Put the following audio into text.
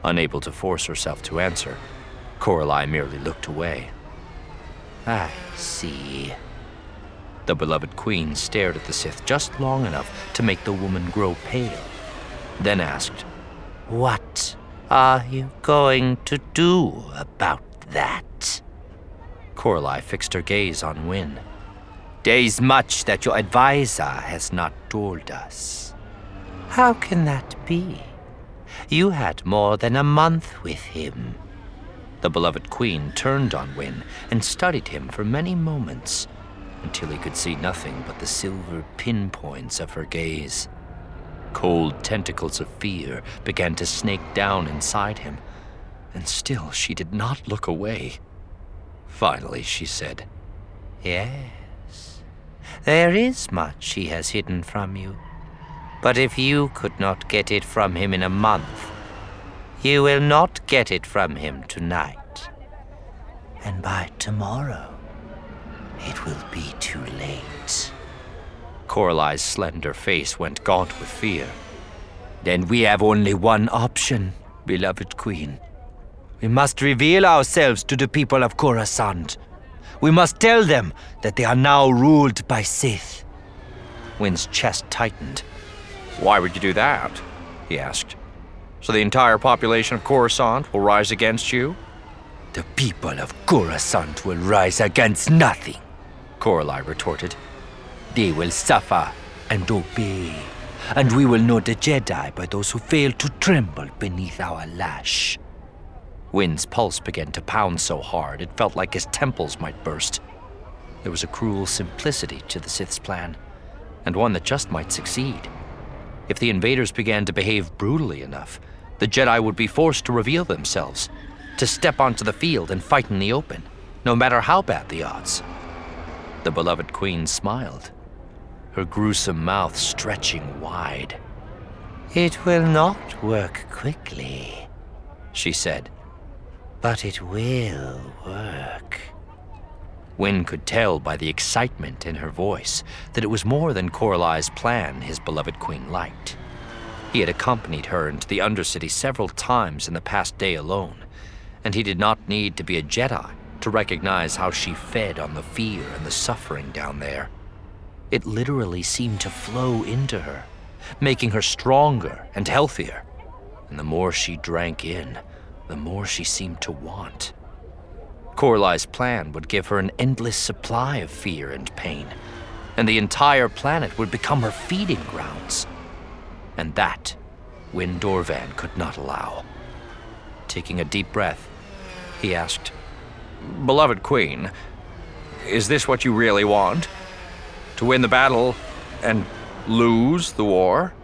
Unable to force herself to answer, Coralie merely looked away. I see. The beloved queen stared at the Sith just long enough to make the woman grow pale, then asked, What are you going to do about that? Coralie fixed her gaze on Wynne. There's much that your advisor has not told us. How can that be? You had more than a month with him. The beloved queen turned on Wynne and studied him for many moments, until he could see nothing but the silver pinpoints of her gaze. Cold tentacles of fear began to snake down inside him, and still she did not look away. Finally, she said, Yes, there is much he has hidden from you. But if you could not get it from him in a month, you will not get it from him tonight. And by tomorrow, it will be too late. Coralie's slender face went gaunt with fear. Then we have only one option, beloved queen. We must reveal ourselves to the people of Coruscant. We must tell them that they are now ruled by Sith. Wynne's chest tightened. Why would you do that? He asked. So the entire population of Coruscant will rise against you? The people of Coruscant will rise against nothing, Coralie retorted. They will suffer and obey, and we will know the Jedi by those who fail to tremble beneath our lash. Wynne's pulse began to pound so hard it felt like his temples might burst. There was a cruel simplicity to the Sith's plan, and one that just might succeed. If the invaders began to behave brutally enough, the Jedi would be forced to reveal themselves, to step onto the field and fight in the open, no matter how bad the odds. The beloved queen smiled, her gruesome mouth stretching wide. It will not work quickly, she said, but it will work. Wynne could tell by the excitement in her voice that it was more than Coralie's plan his beloved queen liked. He had accompanied her into the Undercity several times in the past day alone, and he did not need to be a Jedi to recognize how she fed on the fear and the suffering down there. It literally seemed to flow into her, making her stronger and healthier, and the more she drank in, the more she seemed to want. Coralie's plan would give her an endless supply of fear and pain, and the entire planet would become her feeding grounds. And that, Wynne Dorvan could not allow. Taking a deep breath, he asked, Beloved Queen, is this what you really want? To win the battle and lose the war?